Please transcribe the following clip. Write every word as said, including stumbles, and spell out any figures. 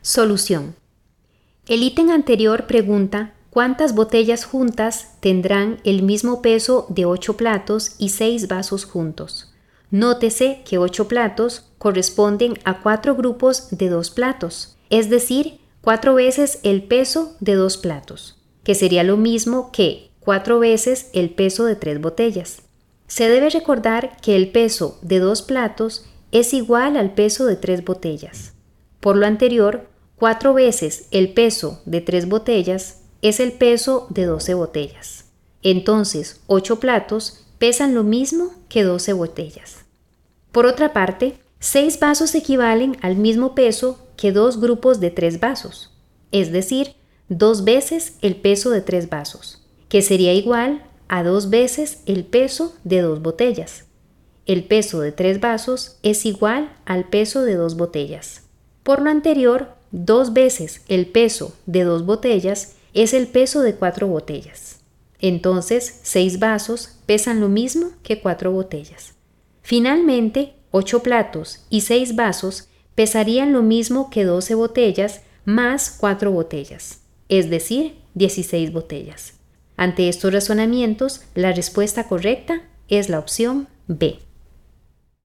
Solución. El ítem anterior pregunta cuántas botellas juntas tendrán el mismo peso de ocho platos y seis vasos juntos. Nótese que ocho platos corresponden a cuatro grupos de dos platos, es decir, cuatro veces el peso de dos platos, que sería lo mismo que cuatro veces el peso de tres botellas. Se debe recordar que el peso de dos platos es igual al peso de tres botellas. Por lo anterior, cuatro veces el peso de tres botellas es el peso de doce botellas. Entonces, ocho platos pesan lo mismo que doce botellas. Por otra parte, seis vasos equivalen al mismo peso que dos grupos de tres vasos, es decir, dos veces el peso de tres vasos, que sería igual a dos veces el peso de dos botellas. El peso de tres vasos es igual al peso de dos botellas. Por lo anterior, dos veces el peso de dos botellas es el peso de cuatro botellas. Entonces, seis vasos pesan lo mismo que cuatro botellas. Finalmente, ocho platos y seis vasos pesarían lo mismo que doce botellas más cuatro botellas, es decir, dieciséis botellas. Ante estos razonamientos, la respuesta correcta es la opción B.